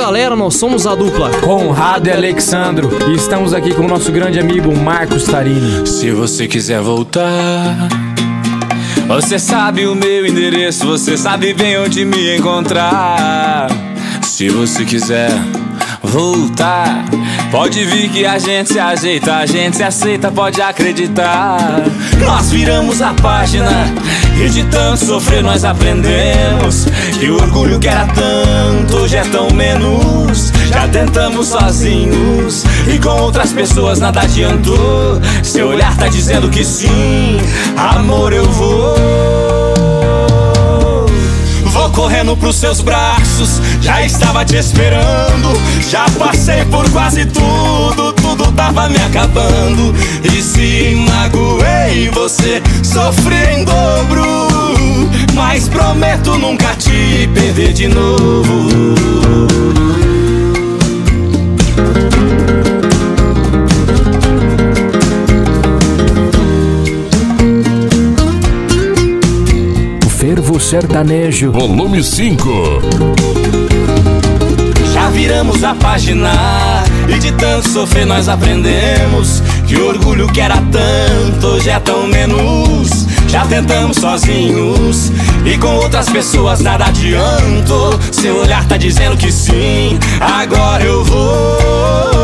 galera, nós somos a dupla Conrado e Alexandro, e estamos aqui com o nosso grande amigo Marcos Tarini. Se você quiser voltar, você sabe o meu endereço, você sabe bem onde me encontrar. Se você quiser voltar, pode vir que a gente se ajeita, a gente se aceita, pode acreditar. Nós viramos a página e de tanto sofrer nós aprendemos que o orgulho que era tanto hoje é tão menos. Já tentamos sozinhos e com outras pessoas nada adiantou. Seu olhar tá dizendo que sim, amor, eu vou. Vou correndo pros seus braços, já estava te esperando. Já passei por quase tudo, tudo tava me acabando. E se magoei você, sofri em dobro, mas prometo nunca te perder de novo. Fervo Sertanejo, volume 5. Já viramos a página e de tanto sofrer nós aprendemos que o orgulho que era tanto hoje é tão menos. Já tentamos sozinhos e com outras pessoas nada adiantou. Seu olhar tá dizendo que sim, agora eu vou.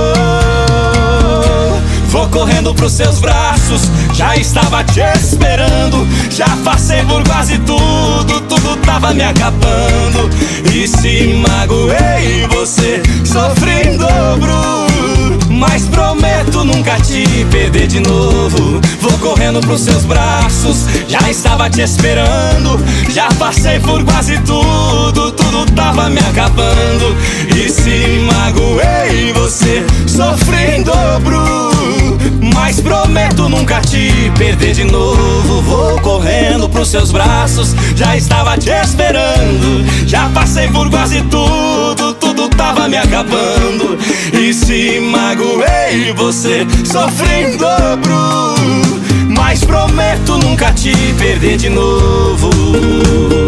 Vou correndo pros seus braços, já estava te esperando. Já passei por quase tudo, tudo tava me acabando. E se magoei você, sofri em dobro, mas prometo nunca te perder de novo. Vou correndo pros seus braços, já estava te esperando. Já passei por quase tudo, tudo tava me acabando. E se magoei você, sofri em dobro, mas prometo nunca te perder de novo. Vou correndo pros seus braços, já estava te esperando. Já passei por quase tudo, tudo tava me acabando. E se magoei você, sofri em dobro, mas prometo nunca te perder de novo.